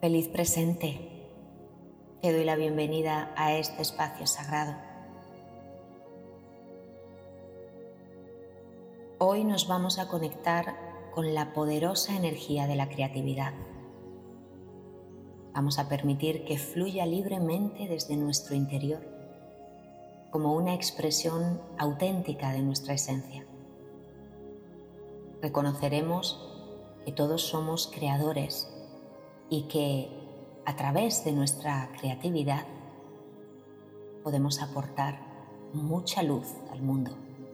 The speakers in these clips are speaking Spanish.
Feliz presente. Te doy la bienvenida a este espacio sagrado. Hoy nos vamos a conectar con la poderosa energía de la creatividad. Vamos a permitir que fluya libremente desde nuestro interior, como una expresión auténtica de nuestra esencia. Reconoceremos que todos somos creadores y que a través de nuestra creatividad podemos aportar mucha luz al mundo.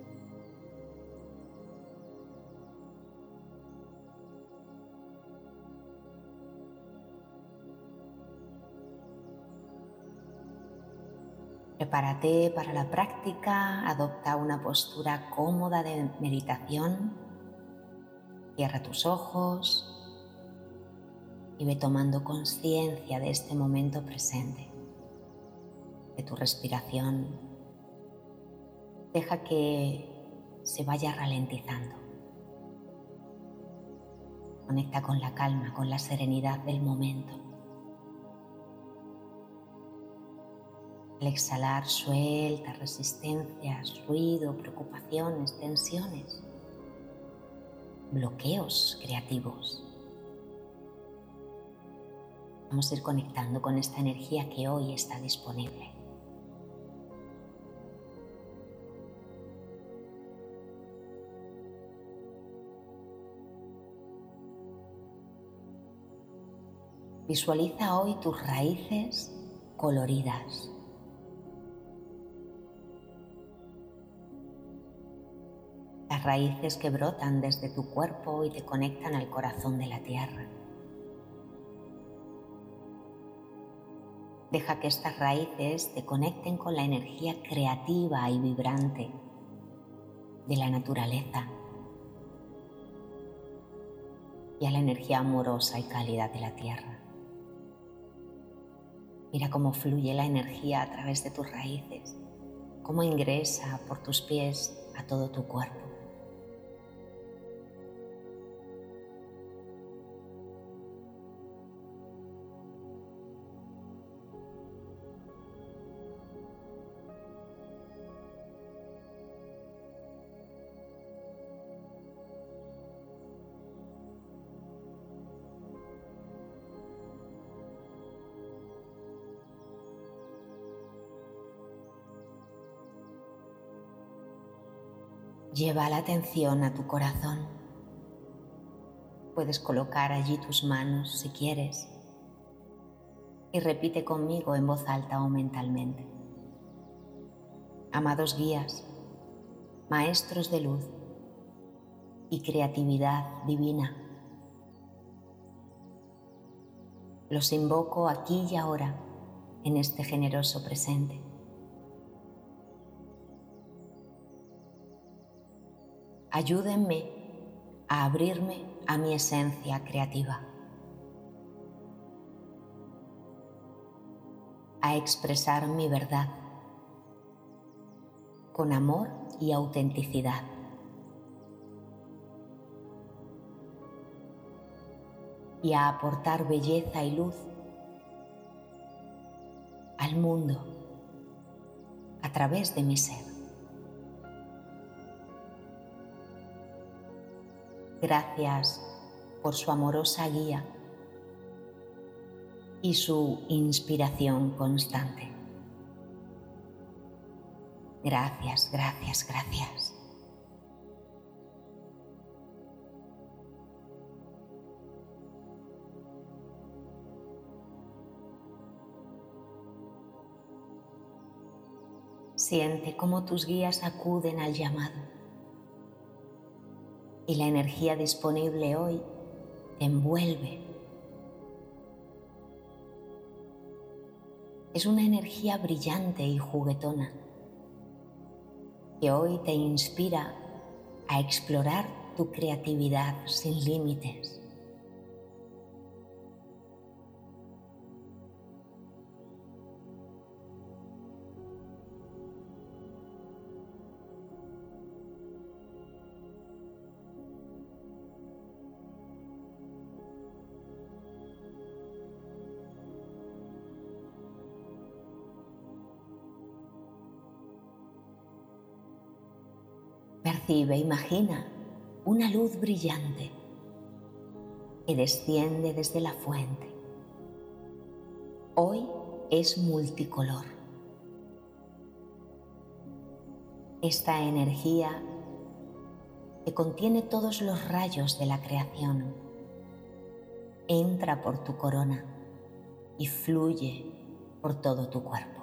Prepárate para la práctica, adopta una postura cómoda de meditación, cierra tus ojos y ve tomando conciencia de este momento presente, de tu respiración. Deja que se vaya ralentizando. Conecta con la calma, con la serenidad del momento. Al exhalar, suelta resistencias, ruido, preocupaciones, tensiones, bloqueos creativos. Vamos a ir conectando con esta energía que hoy está disponible. Visualiza hoy tus raíces coloridas. Las raíces que brotan desde tu cuerpo y te conectan al corazón de la tierra. Deja que estas raíces te conecten con la energía creativa y vibrante de la naturaleza y a la energía amorosa y cálida de la tierra. Mira cómo fluye la energía a través de tus raíces, cómo ingresa por tus pies a todo tu cuerpo. Lleva la atención a tu corazón. Puedes colocar allí tus manos si quieres y repite conmigo en voz alta o mentalmente. Amados guías, maestros de luz y creatividad divina, los invoco aquí y ahora en este generoso presente. Ayúdenme a abrirme a mi esencia creativa, a expresar mi verdad con amor y autenticidad. Y a aportar belleza y luz al mundo a través de mi ser. Gracias por su amorosa guía y su inspiración constante. Gracias, gracias, gracias. Siente cómo tus guías acuden al llamado y la energía disponible hoy te envuelve. Es una energía brillante y juguetona que hoy te inspira a explorar tu creatividad sin límites. Percibe, imagina una luz brillante que desciende desde la fuente. Hoy es multicolor. Esta energía que contiene todos los rayos de la creación entra por tu corona y fluye por todo tu cuerpo.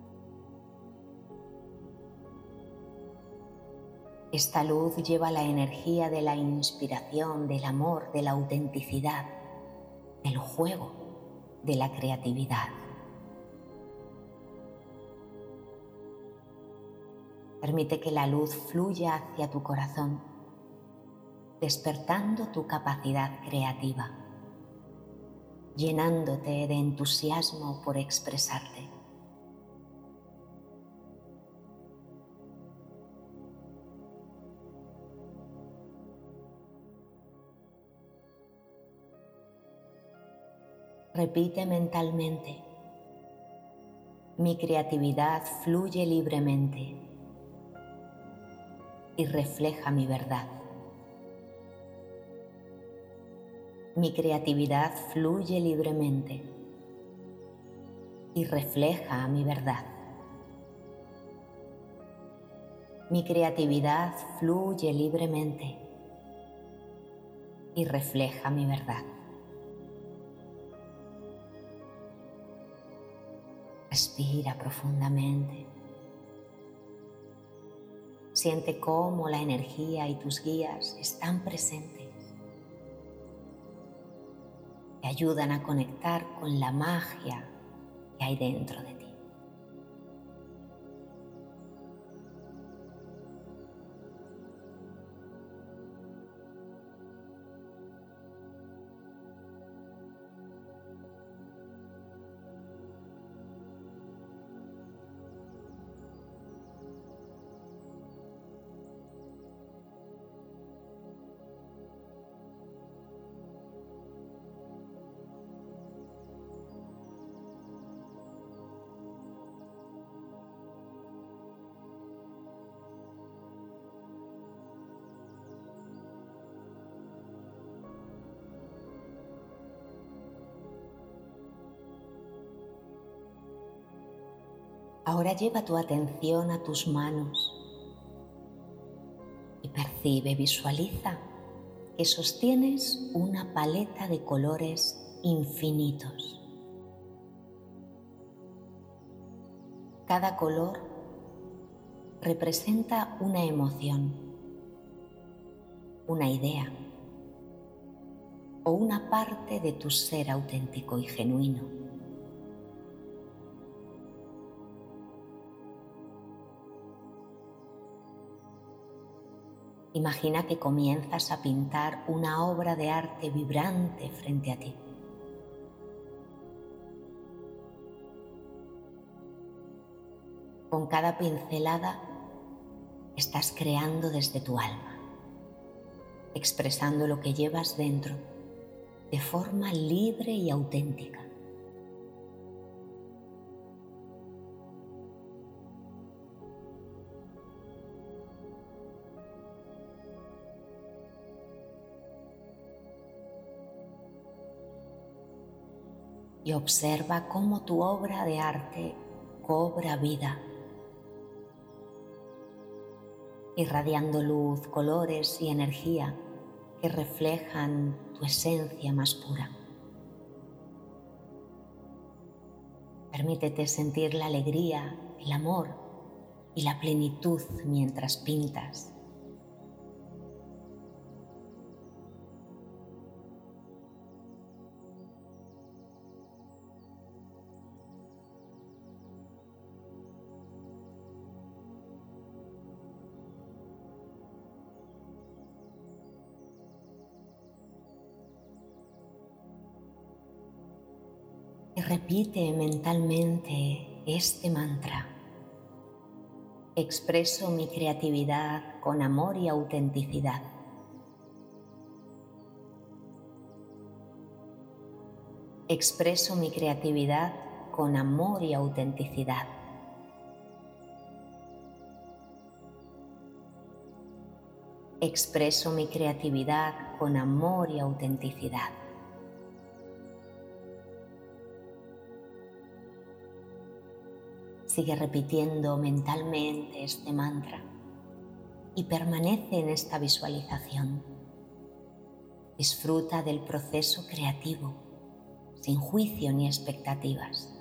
Esta luz lleva la energía de la inspiración, del amor, de la autenticidad, del juego, de la creatividad. Permite que la luz fluya hacia tu corazón, despertando tu capacidad creativa, llenándote de entusiasmo por expresarte. Repite mentalmente: mi creatividad fluye libremente y refleja mi verdad. Mi creatividad fluye libremente y refleja mi verdad. Mi creatividad fluye libremente y refleja mi verdad. Respira profundamente. Siente cómo la energía y tus guías están presentes. Te ayudan a conectar con la magia que hay dentro de ti. Ahora lleva tu atención a tus manos y percibe, visualiza que sostienes una paleta de colores infinitos. Cada color representa una emoción, una idea o una parte de tu ser auténtico y genuino. Imagina que comienzas a pintar una obra de arte vibrante frente a ti. Con cada pincelada estás creando desde tu alma, expresando lo que llevas dentro de forma libre y auténtica. Y observa cómo tu obra de arte cobra vida, irradiando luz, colores y energía que reflejan tu esencia más pura. Permítete sentir la alegría, el amor y la plenitud mientras pintas. Y repite mentalmente este mantra: expreso mi creatividad con amor y autenticidad. Expreso mi creatividad con amor y autenticidad. Expreso mi creatividad con amor y autenticidad. Sigue repitiendo mentalmente este mantra y permanece en esta visualización. Disfruta del proceso creativo, sin juicio ni expectativas.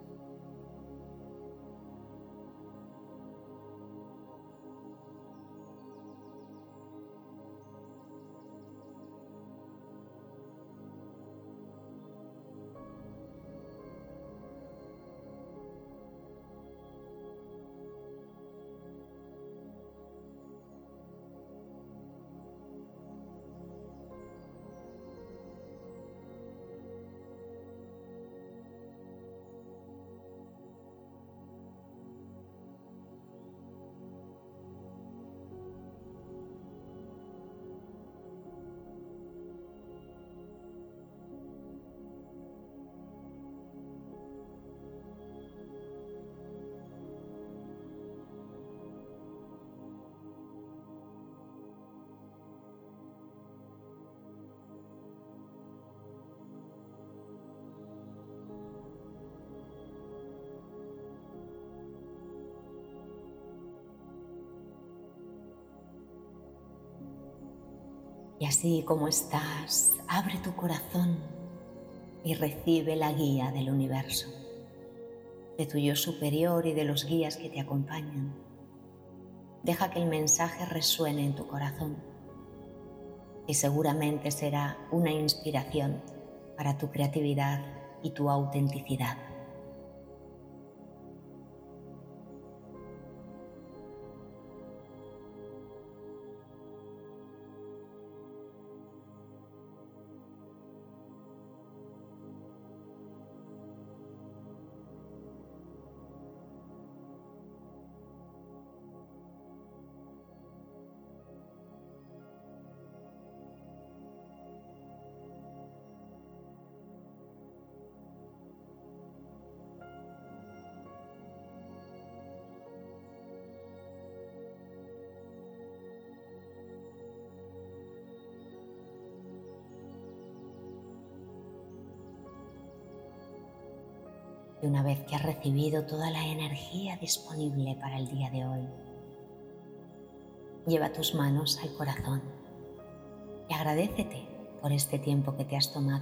Y así como estás, abre tu corazón y recibe la guía del universo, de tu yo superior y de los guías que te acompañan. Deja que el mensaje resuene en tu corazón y seguramente será una inspiración para tu creatividad y tu autenticidad. Y una vez que has recibido toda la energía disponible para el día de hoy, lleva tus manos al corazón y agradécete por este tiempo que te has tomado.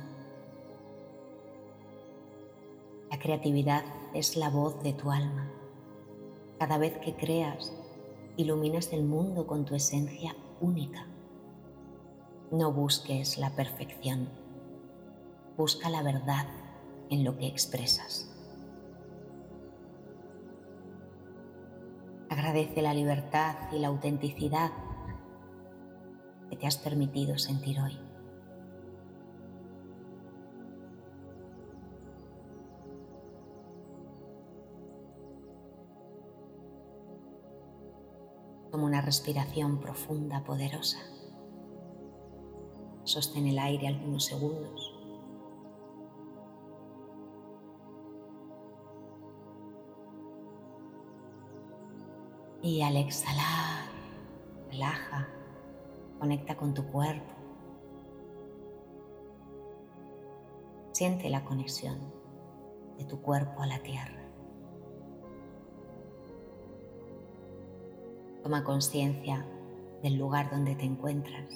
La creatividad es la voz de tu alma. Cada vez que creas, iluminas el mundo con tu esencia única. No busques la perfección, busca la verdad en lo que expresas. Agradece la libertad y la autenticidad que te has permitido sentir hoy. Toma una respiración profunda, poderosa. Sostén el aire algunos segundos. Y al exhalar, relaja, conecta con tu cuerpo. Siente la conexión de tu cuerpo a la tierra. Toma conciencia del lugar donde te encuentras.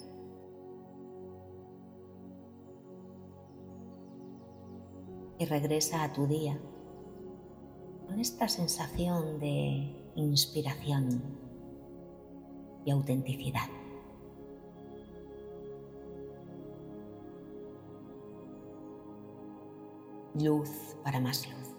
Y regresa a tu día con esta sensación de inspiración y autenticidad. Luz para más luz.